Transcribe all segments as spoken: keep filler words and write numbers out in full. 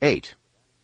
eight.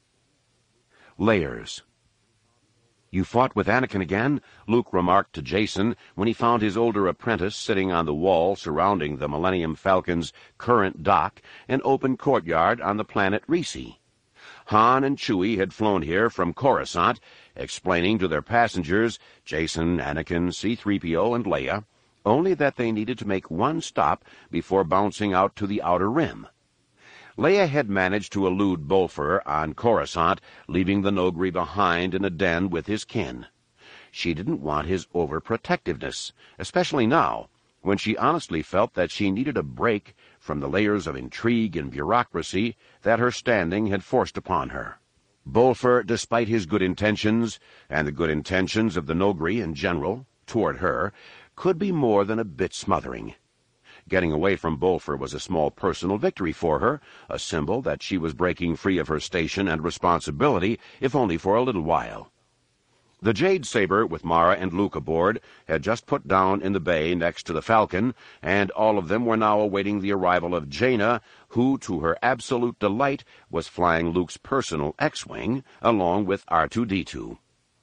Layers. "You fought with Anakin again?" Luke remarked to Jacen when he found his older apprentice sitting on the wall surrounding the Millennium Falcon's current dock and open courtyard on the planet Risi. Han and Chewie had flown here from Coruscant, explaining to their passengers, Jacen, Anakin, C three P O, and Leia, only that they needed to make one stop before bouncing out to the Outer Rim. Leia had managed to elude Bolfer on Coruscant, leaving the Noghri behind in a den with his kin. She didn't want his overprotectiveness, especially now, when she honestly felt that she needed a break from the layers of intrigue and bureaucracy that her standing had forced upon her. Bolfer, despite his good intentions, and the good intentions of the Noghri in general, toward her, could be more than a bit smothering. Getting away from Bolfer was a small personal victory for her, a symbol that she was breaking free of her station and responsibility, if only for a little while. The Jade Saber, with Mara and Luke aboard, had just put down in the bay next to the Falcon, and all of them were now awaiting the arrival of Jaina, who, to her absolute delight, was flying Luke's personal X-Wing, along with R two D two.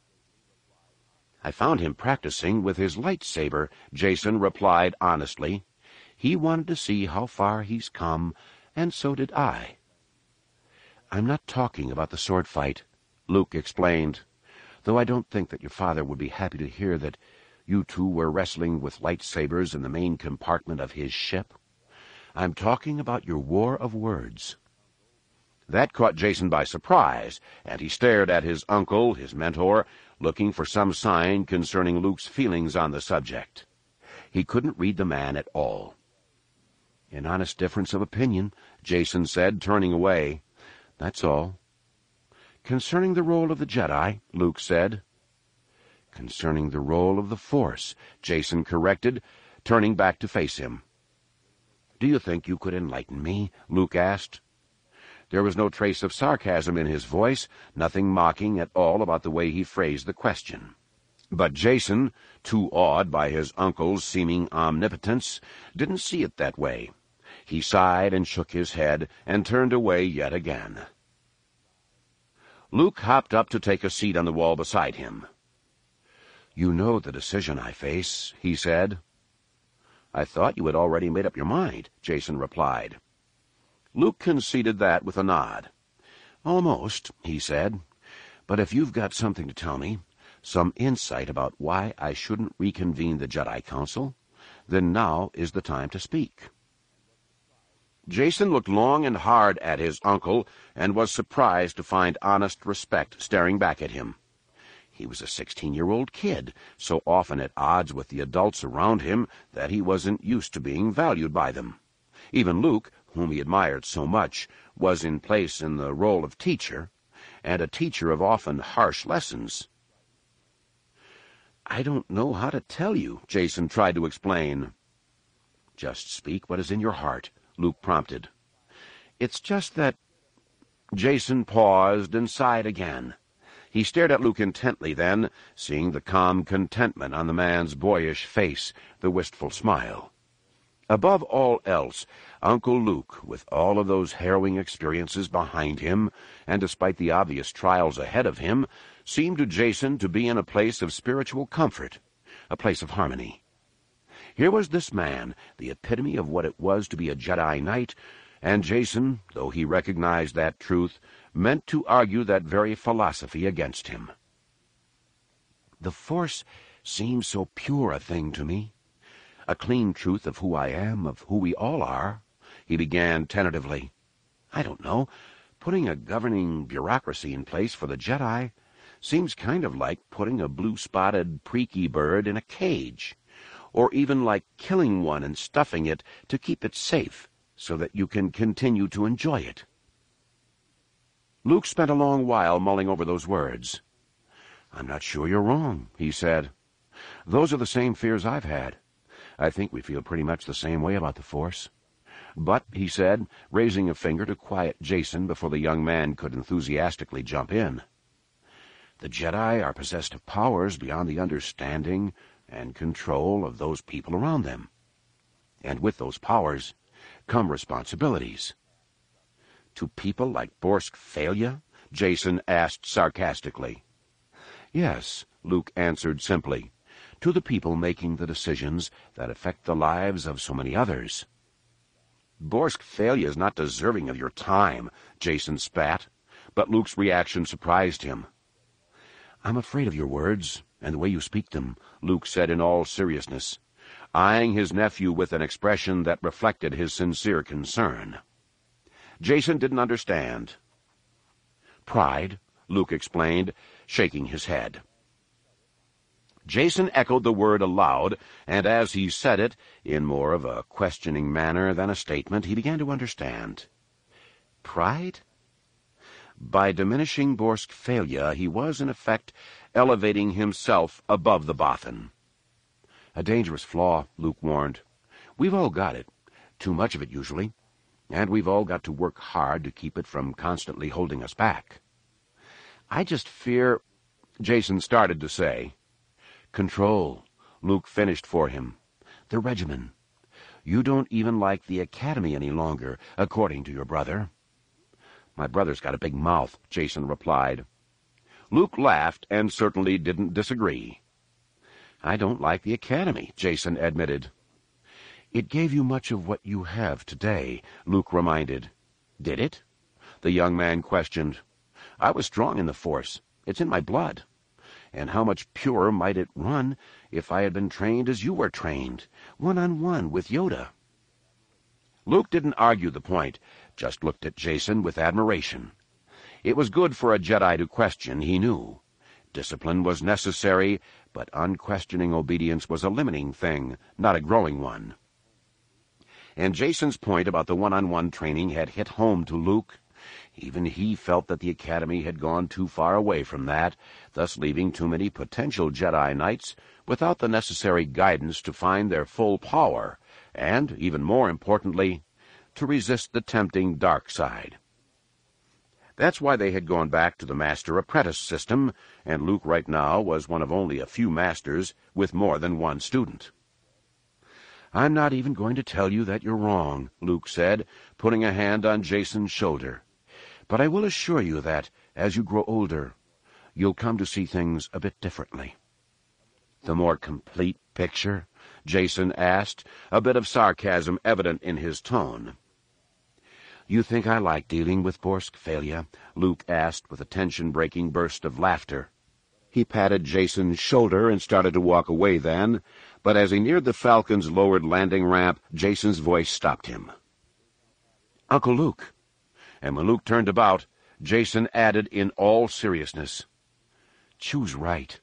"I found him practicing with his lightsaber," Jacen replied honestly. "He wanted to see how far he's come, and so did I." "I'm not talking about the sword fight," Luke explained, "though I don't think that your father would be happy to hear that you two were wrestling with lightsabers in the main compartment of his ship. I'm talking about your war of words." That caught Jacen by surprise, and he stared at his uncle, his mentor, looking for some sign concerning Luke's feelings on the subject. He couldn't read the man at all. "An honest difference of opinion," Jacen said, turning away. "That's all." "Concerning the role of the Jedi," Luke said. "Concerning the role of the Force," Jacen corrected, turning back to face him. "Do you think you could enlighten me?" Luke asked. There was no trace of sarcasm in his voice, nothing mocking at all about the way he phrased the question. But Jacen, too awed by his uncle's seeming omnipotence, didn't see it that way. He sighed and shook his head and turned away yet again. Luke hopped up to take a seat on the wall beside him. "You know the decision I face," he said. "I thought you had already made up your mind," Jacen replied. Luke conceded that with a nod. "Almost," he said. "But if you've got something to tell me, some insight about why I shouldn't reconvene the Jedi Council, then now is the time to speak." Jacen looked long and hard at his uncle, and was surprised to find honest respect staring back at him. He was a sixteen-year-old kid, so often at odds with the adults around him that he wasn't used to being valued by them. Even Luke, whom he admired so much, was in place in the role of teacher, and a teacher of often harsh lessons. "I don't know how to tell you," Jacen tried to explain. "Just speak what is in your heart," Luke prompted. "It's just that—" Jacen paused and sighed again. He stared at Luke intently then, seeing the calm contentment on the man's boyish face, the wistful smile. Above all else, Uncle Luke, with all of those harrowing experiences behind him, and despite the obvious trials ahead of him, seemed to Jacen to be in a place of spiritual comfort, a place of harmony. Here was this man, the epitome of what it was to be a Jedi Knight, and Jacen, though he recognized that truth, meant to argue that very philosophy against him. "The Force seems so pure a thing to me, a clean truth of who I am, of who we all are," he began tentatively. "I don't know, putting a governing bureaucracy in place for the Jedi seems kind of like putting a blue-spotted preaky bird in a cage, or even like killing one and stuffing it to keep it safe so that you can continue to enjoy it." Luke spent a long while mulling over those words. "I'm not sure you're wrong," he said. "Those are the same fears I've had. I think we feel pretty much the same way about the Force. But," he said, raising a finger to quiet Jacen before the young man could enthusiastically jump in, "the Jedi are possessed of powers beyond the understanding and control of those people around them. And with those powers come responsibilities. To people like Borsk Failure? Jason asked sarcastically. Yes, Luke answered simply. To the people making the decisions that affect the lives of so many others. Borsk Failure is not deserving of your time, Jason spat, but Luke's reaction surprised him. I'm afraid of your words, and the way you speak them, Luke said in all seriousness, eyeing his nephew with an expression that reflected his sincere concern. Jason didn't understand. Pride, Luke explained, shaking his head. Jason echoed the word aloud, and as he said it, in more of a questioning manner than a statement, he began to understand. Pride? By diminishing Borsk Failure, he was, in effect, elevating himself above the Bothan. A dangerous flaw, Luke warned. We've all got it. Too much of it, usually. And we've all got to work hard to keep it from constantly holding us back. I just fear... Jason started to say. Control, Luke finished for him. The regimen. You don't even like the academy any longer, according to your brother. My brother's got a big mouth, Jason replied. Luke laughed and certainly didn't disagree. I don't like the academy, Jason admitted. It gave you much of what you have today, Luke reminded. Did it? The young man questioned. I was strong in the Force. It's in my blood. And how much purer might it run if I had been trained as you were trained, one-on-one with Yoda? Luke didn't argue the point, just looked at Jason with admiration. It was good for a Jedi to question, he knew. Discipline was necessary, but unquestioning obedience was a limiting thing, not a growing one. And Jason's point about the one-on-one training had hit home to Luke. Even he felt that the Academy had gone too far away from that, thus leaving too many potential Jedi Knights without the necessary guidance to find their full power, and, even more importantly, to resist the tempting dark side. That's why they had gone back to the master-apprentice system, and Luke right now was one of only a few masters with more than one student. I'm not even going to tell you that you're wrong, Luke said, putting a hand on Jason's shoulder. But I will assure you that, as you grow older, you'll come to see things a bit differently. The more complete picture? Jason asked, a bit of sarcasm evident in his tone. You think I like dealing with Borsk Failure? Luke asked with a tension-breaking burst of laughter. He patted Jason's shoulder and started to walk away then, but as he neared the Falcon's lowered landing ramp, Jason's voice stopped him. Uncle Luke. And when Luke turned about, Jason added in all seriousness, choose right.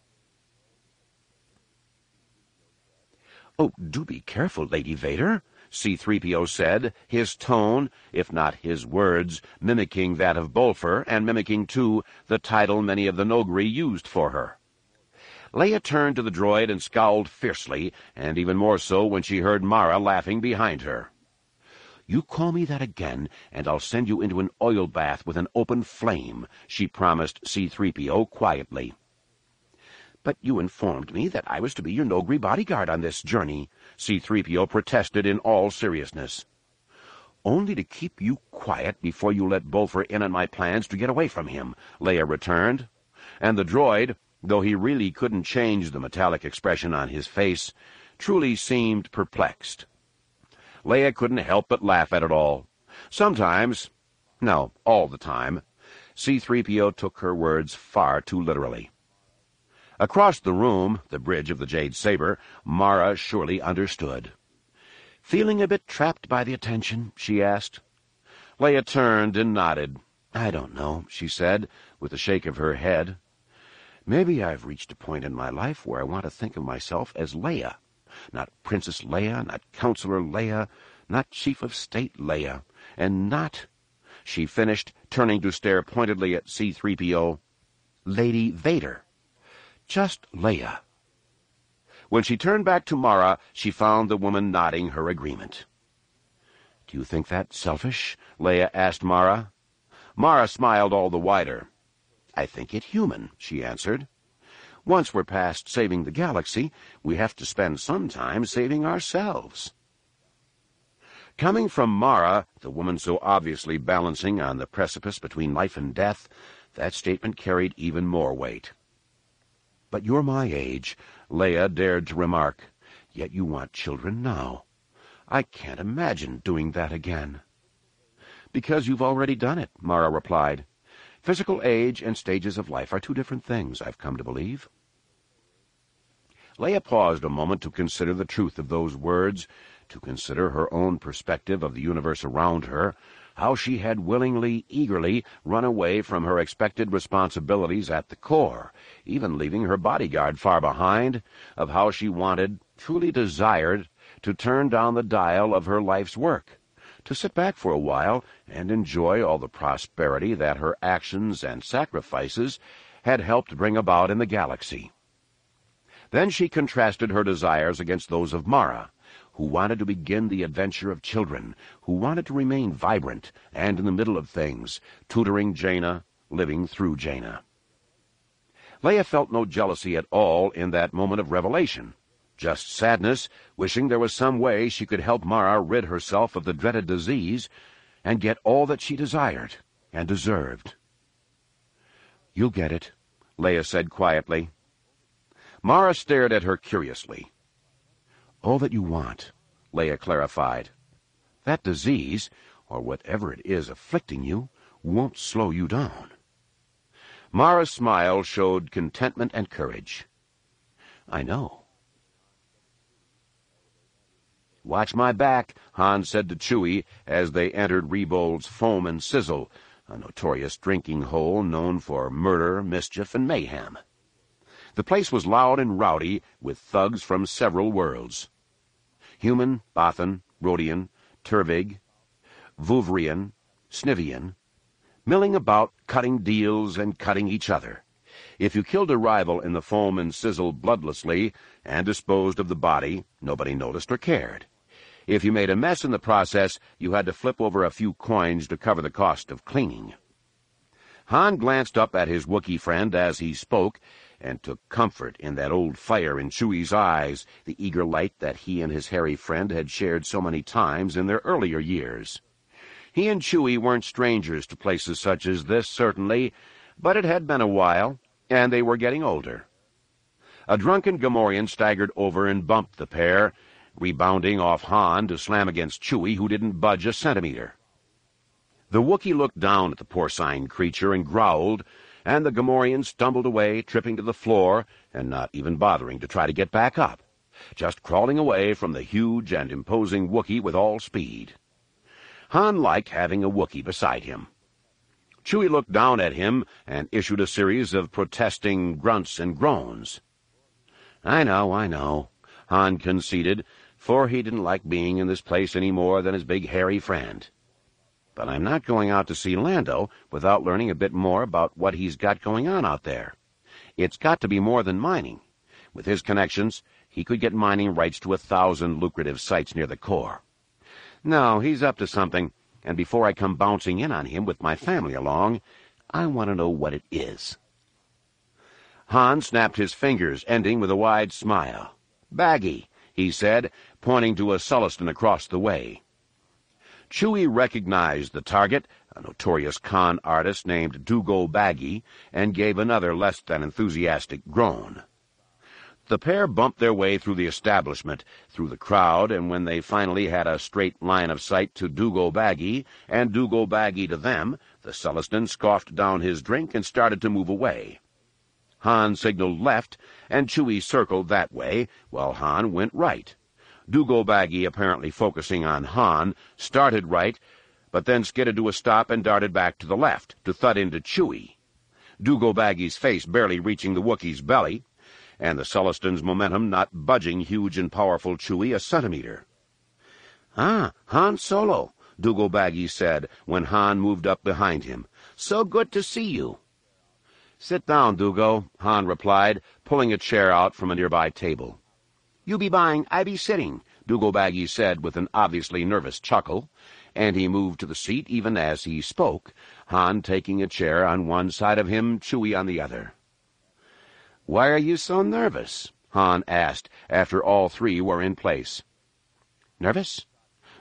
Oh, do be careful, Lady Vader, C three P O said, his tone, if not his words, mimicking that of Bolfer, and mimicking, too, the title many of the Noghri used for her. Leia turned to the droid and scowled fiercely, and even more so when she heard Mara laughing behind her. You call me that again, and I'll send you into an oil bath with an open flame, she promised C three P O quietly. But you informed me that I was to be your Noghri bodyguard on this journey, C three P O protested in all seriousness. Only to keep you quiet before you let Bolfer in on my plans to get away from him, Leia returned. And the droid, though he really couldn't change the metallic expression on his face, truly seemed perplexed. Leia couldn't help but laugh at it all. Sometimes, no, all the time, C three P O took her words far too literally. Across the room, the bridge of the Jade Saber, Mara surely understood. Feeling a bit trapped by the attention? She asked. Leia turned and nodded. I don't know, she said, with a shake of her head. Maybe I've reached a point in my life where I want to think of myself as Leia. Not Princess Leia, not Counselor Leia, not Chief of State Leia, and not, she finished, turning to stare pointedly at C three P O, Lady Vader. Just Leia. When she turned back to Mara, she found the woman nodding her agreement. Do you think that selfish? Leia asked Mara. Mara smiled all the wider. I think it human, she answered. Once we're past saving the galaxy, we have to spend some time saving ourselves. Coming from Mara, the woman so obviously balancing on the precipice between life and death, that statement carried even more weight. "But you're my age," Leia dared to remark, "yet you want children now. I can't imagine doing that again." "Because you've already done it," Mara replied. "Physical age and stages of life are two different things, I've come to believe." Leia paused a moment to consider the truth of those words, to consider her own perspective of the universe around her, how she had willingly, eagerly run away from her expected responsibilities at the Corps, even leaving her bodyguard far behind, of how she wanted, truly desired, to turn down the dial of her life's work, to sit back for a while and enjoy all the prosperity that her actions and sacrifices had helped bring about in the galaxy. Then she contrasted her desires against those of Mara, who wanted to begin the adventure of children, who wanted to remain vibrant and in the middle of things, tutoring Jaina, living through Jaina. Leia felt no jealousy at all in that moment of revelation, just sadness, wishing there was some way she could help Mara rid herself of the dreaded disease and get all that she desired and deserved. "You'll get it," Leia said quietly. Mara stared at her curiously. "All that you want," Leia clarified. "That disease, or whatever it is afflicting you, won't slow you down." Mara's smile showed contentment and courage. "I know." "Watch my back," Han said to Chewie as they entered Rebold's Foam and Sizzle, a notorious drinking hole known for murder, mischief, and mayhem. The place was loud and rowdy, with thugs from several worlds. Human, Bothan, Rodian, Turvig, Vuvrian, Snivian, milling about, cutting deals and cutting each other. If you killed a rival in the Foam and Sizzle bloodlessly and disposed of the body, nobody noticed or cared. If you made a mess in the process, you had to flip over a few coins to cover the cost of cleaning. Han glanced up at his Wookiee friend as he spoke, and took comfort in that old fire in Chewie's eyes, the eager light that he and his hairy friend had shared so many times in their earlier years. He and Chewie weren't strangers to places such as this, certainly, but it had been a while, and they were getting older. A drunken Gamorrean staggered over and bumped the pair, rebounding off Han to slam against Chewie, who didn't budge a centimeter. The Wookiee looked down at the porcine creature and growled, and the Gamorrean stumbled away, tripping to the floor, and not even bothering to try to get back up, just crawling away from the huge and imposing Wookiee with all speed. Han liked having a Wookiee beside him. Chewie looked down at him and issued a series of protesting grunts and groans. "I know, I know," Han conceded, for he didn't like being in this place any more than his big hairy friend. "But I'm not going out to see Lando without learning a bit more about what he's got going on out there. It's got to be more than mining. With his connections, he could get mining rights to a thousand lucrative sites near the core. No, he's up to something, and before I come bouncing in on him with my family along, I want to know what it is." Han snapped his fingers, ending with a wide smile. "Baggy," he said, pointing to a Sullustan across the way. Chewie recognized the target, a notorious con artist named Dugo Baggy, and gave another less than enthusiastic groan. The pair bumped their way through the establishment, through the crowd, and when they finally had a straight line of sight to Dugo Baggy, and Dugo Baggy to them, the Sullustan scoffed down his drink and started to move away. Han signaled left, and Chewie circled that way, while Han went right. Dugo Baggy, apparently focusing on Han, started right, but then skidded to a stop and darted back to the left, to thud into Chewie. Dugo Baggy's face barely reaching the Wookiee's belly, and the Sullustan's momentum not budging huge and powerful Chewie a centimeter. "Ah, Han Solo," Dugo Baggy said, when Han moved up behind him. "So good to see you." "Sit down, Dugo," Han replied, pulling a chair out from a nearby table. "You be buying, I be sitting," Dugo Baggy said with an obviously nervous chuckle, and he moved to the seat even as he spoke, Han taking a chair on one side of him, Chewie on the other. "Why are you so nervous?" Han asked, after all three were in place. "Nervous?"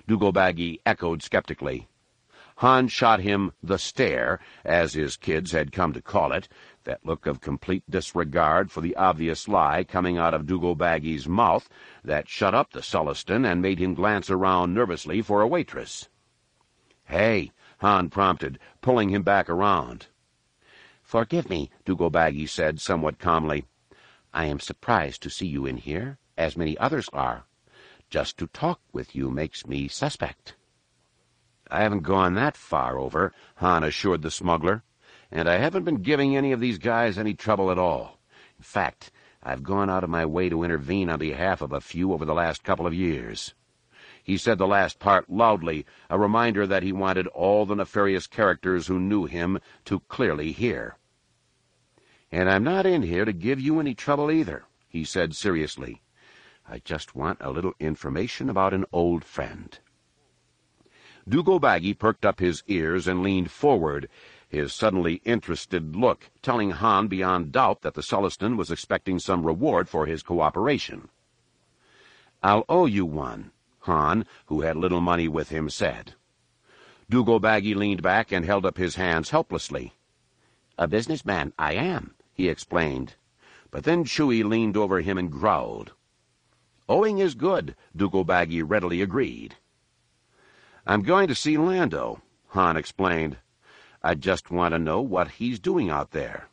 Dugobaggy echoed skeptically. Han shot him the stare, as his kids had come to call it, that look of complete disregard for the obvious lie coming out of Dugobaggy's mouth that shut up the Sullustan and made him glance around nervously for a waitress. "Hey," Han prompted, pulling him back around. "Forgive me," Dugobaggy said somewhat calmly. "I am surprised to see you in here, as many others are. Just to talk with you makes me suspect." "I haven't gone that far over," Han assured the smuggler, "and I haven't been giving any of these guys any trouble at all. In fact, I've gone out of my way to intervene on behalf of a few over the last couple of years." He said the last part loudly, a reminder that he wanted all the nefarious characters who knew him to clearly hear. "And I'm not in here to give you any trouble either," he said seriously. "I just want a little information about an old friend." Dugobaggy perked up his ears and leaned forward, his suddenly interested look telling Han beyond doubt that the Sullustan was expecting some reward for his cooperation. "I'll owe you one," Han, who had little money with him, said. Dugobaggy leaned back and held up his hands helplessly. "A businessman I am," he explained. But then Chewie leaned over him and growled. "Owing is good," Dugobaggy readily agreed. "I'm going to see Lando," Han explained. "I just want to know what he's doing out there."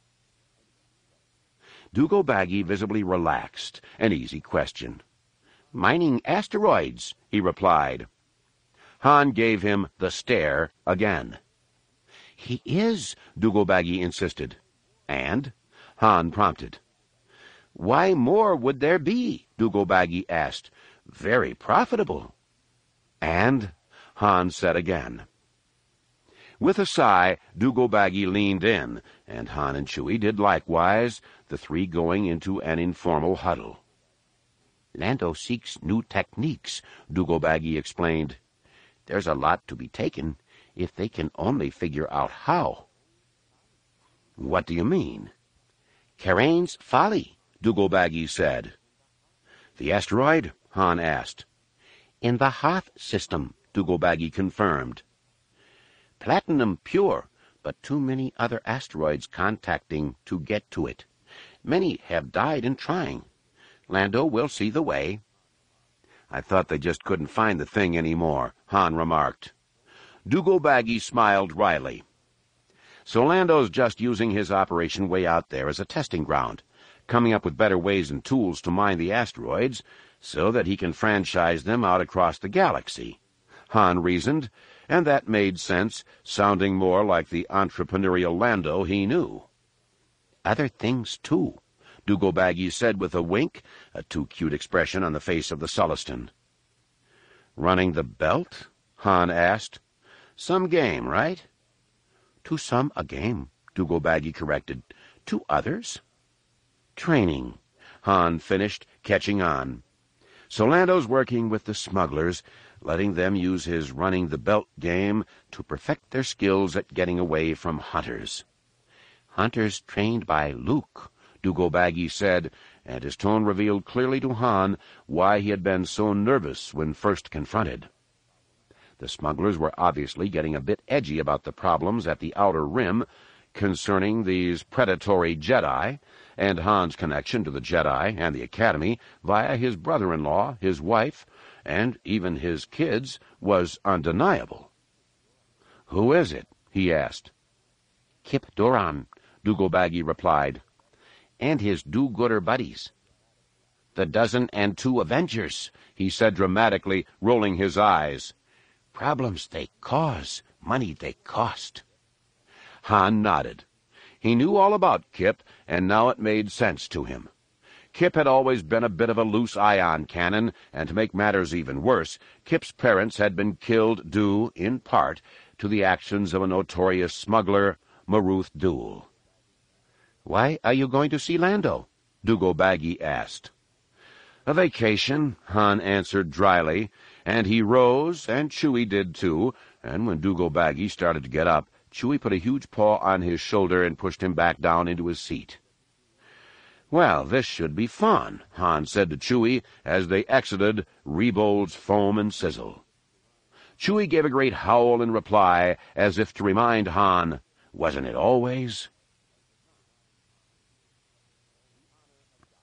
Dugobaggy visibly relaxed. An easy question. "Mining asteroids," he replied. Han gave him the stare again. "He is," Dugobaggy insisted. "And?" Han prompted. "Why more would there be?" Dugobaggy asked. "Very profitable." "And?" Han said again. With a sigh, Dugobaggy leaned in, and Han and Chewie did likewise, the three going into an informal huddle. "Lando seeks new techniques," Dugobaggy explained. "There's a lot to be taken, if they can only figure out how." "What do you mean?" "Karain's folly," Dugobaggy said. "The asteroid?" Han asked. "In the Hoth system," Dugobaggy confirmed. "Platinum pure, but too many other asteroids contacting to get to it. Many have died in trying. Lando will see the way." "I thought they just couldn't find the thing any more," Han remarked. Dugobaggy smiled wryly. "So Lando's just using his operation way out there as a testing ground, coming up with better ways and tools to mine the asteroids so that he can franchise them out across the galaxy," Han reasoned, and that made sense, sounding more like the entrepreneurial Lando he knew. "Other things, too," Dugobaggy said with a wink, a too-cute expression on the face of the Sullustan. "Running the belt?" Han asked. "Some game, right?" "To some a game," Dugobaggy corrected. "To others?" "Training," Han finished, catching on. "So Lando's working with the smugglers, letting them use his running-the-belt game to perfect their skills at getting away from hunters." "Hunters trained by Luke," Dugobaggy said, and his tone revealed clearly to Han why he had been so nervous when first confronted. The smugglers were obviously getting a bit edgy about the problems at the Outer Rim concerning these predatory Jedi, and Han's connection to the Jedi and the Academy via his brother-in-law, his wife, and even his kids was undeniable. "Who is it?" he asked. "Kip Duran," Dugobaggy replied. "And his do-gooder buddies." "The dozen and two Avengers," he said dramatically, rolling his eyes. "Problems they cause, money they cost." Han nodded. He knew all about Kip, and now it made sense to him. Kip had always been a bit of a loose ion cannon, and to make matters even worse, Kip's parents had been killed due, in part, to the actions of a notorious smuggler, Maruth Duel. "Why are you going to see Lando?" Dugobaggy asked. "A vacation," Han answered dryly, and he rose, and Chewie did too, and when Dugobaggy started to get up, Chewie put a huge paw on his shoulder and pushed him back down into his seat. "Well, this should be fun," Han said to Chewie as they exited Rebold's Foam and Sizzle. Chewie gave a great howl in reply, as if to remind Han, "Wasn't it always?"